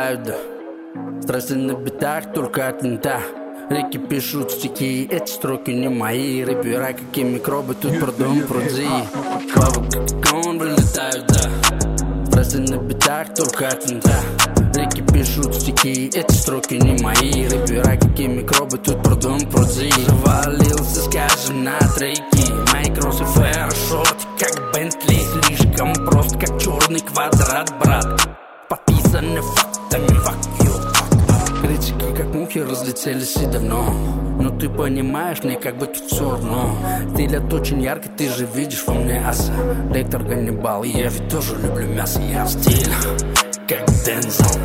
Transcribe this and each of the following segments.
летают, да. Страсти на битах, только от винта. Реки пишут стихи, эти строки не мои. Рэпера, какие микробы, тут продом пруди. Слава, как он вылетают, да. Страсти на битах, только от винта. Реки пишут стихи, эти строки не мои. Рэпера, какие микробы, тут продом пруди. Завалился, скажем, на треки. Мои кроссы фэйр-шорты, как Бентли. Слишком прост, как черный квадрат, брат. Подписаны фактами, fuck you. Критики как мухи разлетелись и давно. Но ты понимаешь, мне как бы тут все равно. Стиль очень яркий, ты же видишь во мне аса. Лектор Ганнибал, я ведь тоже люблю мясо. Я в стиле, как Дензел.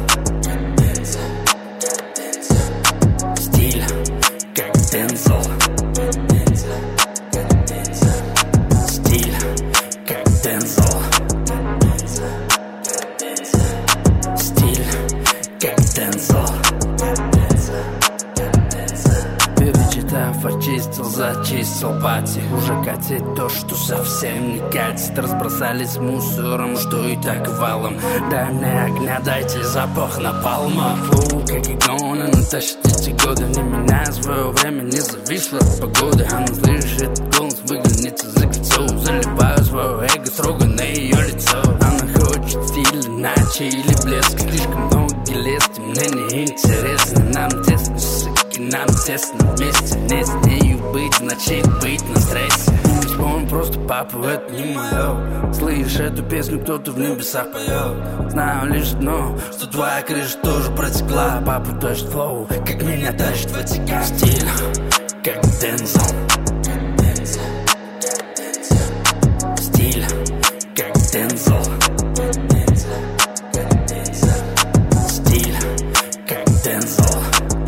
Стиль, как Дензел. Стиль, как Дензел. Стиль, как Дензел. Перечитав, очистил, зачистил пати. Уже катит то, что совсем не катит. Разбросались мусором, что и так валом. Дай мне огня, дайте запах напалма. Фу, как игона, натащит эти годы. Не меняя свое время, не зависло от погоды. Она слышит голос, выглянет из лицо. Заливаю свое эго строго на ее лицо. Она хочет стиль иначе или блеск. Слишком много лезть, мне не интересно. Нам тесно, нам тесно вместе. Не с нею быть, значит быть на стрессе. Вспомни просто папу, это не мое. Слышь эту песню, кто-то в небесах поет. Знаю лишь одно, что твоя крыша тоже протекла. Папу тащит флоу, как меня тащит Ватикан. Стиль, как Дензел. Стиль, как Дензел. Стиль, как Дензел.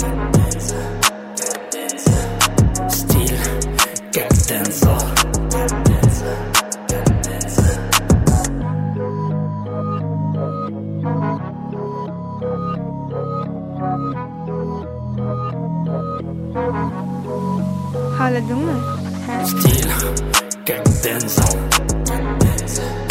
Стиль, как Дензел. حالا دونه Стиль, как Дензел.